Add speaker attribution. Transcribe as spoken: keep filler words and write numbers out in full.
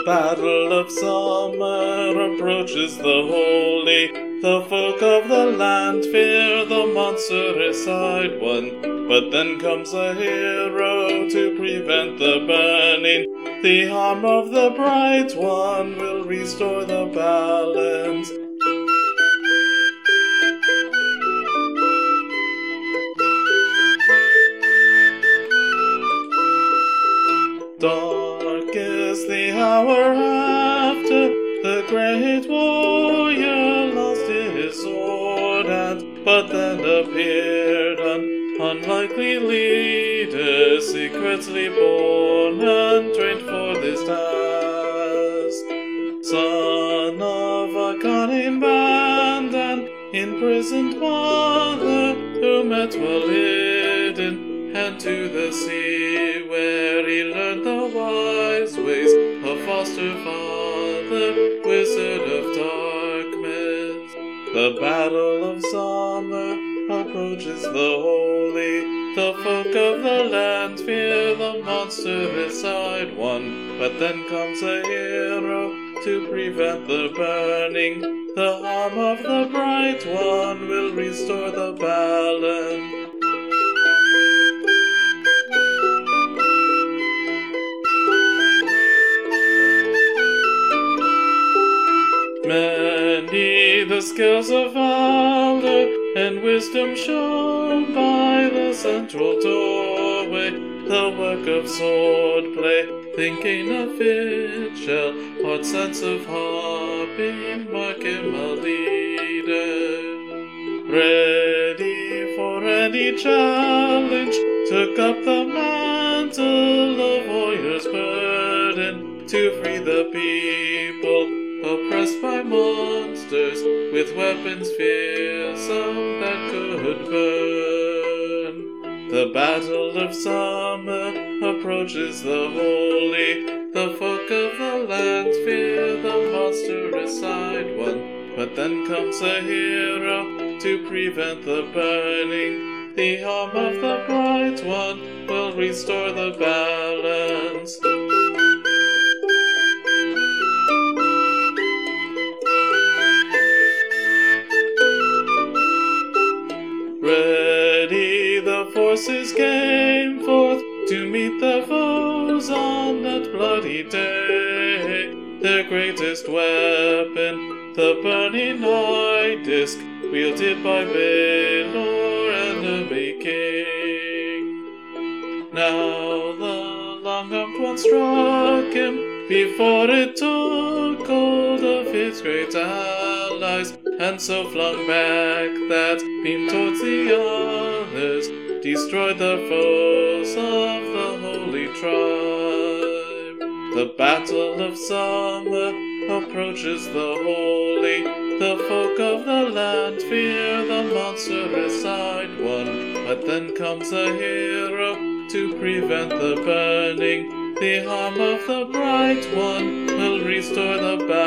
Speaker 1: battle of summer approaches the holy. The folk of the land fear the monstrous-eyed one, but then comes a hero to prevent the burning. The arm of the bright one will restore the balance. Dark is the hour after the great warrior lost his sword, and but then appeared an unlikely leader, secretly born and trained for this task. Son of a cunning band and imprisoned mother, who met well hidden, and to the sea, where he learned the wise ways of foster father, wizard of darkness. The battle of summer approaches the holy. The folk of the land fear the monstrous-eyed one, but then comes a hero to prevent the burning. The arm of the bright one will restore the balance. Many the skills of valor and wisdom shown by the central doorway, the work of swordplay, thinking of it shall odd sense of harping mark him a leader. Ready for any challenge, took up the mantle of warrior's burden, to free the people oppressed by monsters, with weapons fearsome that could burn. The battle of summer approaches the holy. The folk of the land fear the monstrous-eyed one, but then comes a hero to prevent the burning. The arm of the bright one will restore the balance. Ready the forces came forth to meet the foes on that bloody day. Their greatest weapon, the burning eye disk, wielded by Balor, enemy king. Now the long-armed one struck him before it took hold of his great allies, and so flung back that beam towards the others, destroyed the foes of the holy tribe. The battle of summer approaches the holy. The folk of the land fear the monstrous-eyed one, but then comes a hero to prevent the burning. The arm of the bright one will restore the balance.